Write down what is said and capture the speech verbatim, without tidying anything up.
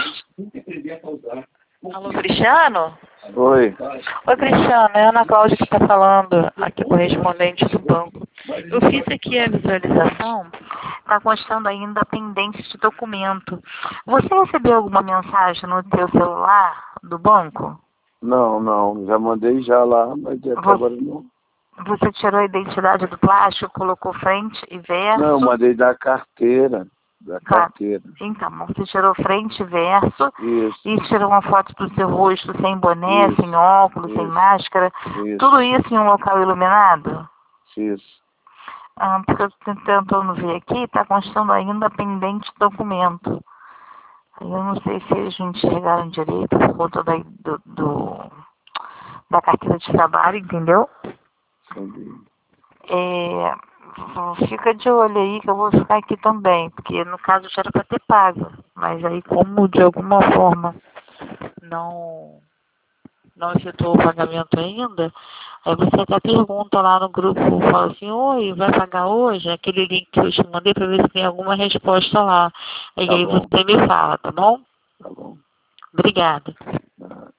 Alô, Cristiano? Oi. Oi, Cristiano, é a Ana Cláudia que está falando, aqui correspondente do banco. Eu fiz aqui a visualização, está constando ainda pendente de documento. Você recebeu alguma mensagem no teu celular do banco? Não, não, já mandei já lá, mas até Você, agora não. Você tirou a identidade do plástico, colocou frente e verso? Não, mandei da carteira, da carteira. Então, você tirou frente e verso. Isso. E tirou uma foto do seu rosto sem boné, Isso. sem óculos, Isso. sem máscara. Isso. Tudo isso em um local iluminado? Isso. Ah, porque eu estou tentando ver aqui, está constando ainda pendente documento. Eu não sei se eles não enxergaram direito por conta da, do, do, da carteira de trabalho, entendeu? Entendi. É, fica de olho aí que eu vou ficar aqui também, porque no caso já era para ter pago, mas aí como de alguma forma não, não efetuou o pagamento ainda, aí você até pergunta lá no grupo, fala assim, oi, vai pagar hoje? Aquele link que eu te mandei para ver se tem alguma resposta lá. E Tá aí bom. você me fala, tá bom? Tá bom. Obrigada. Ah.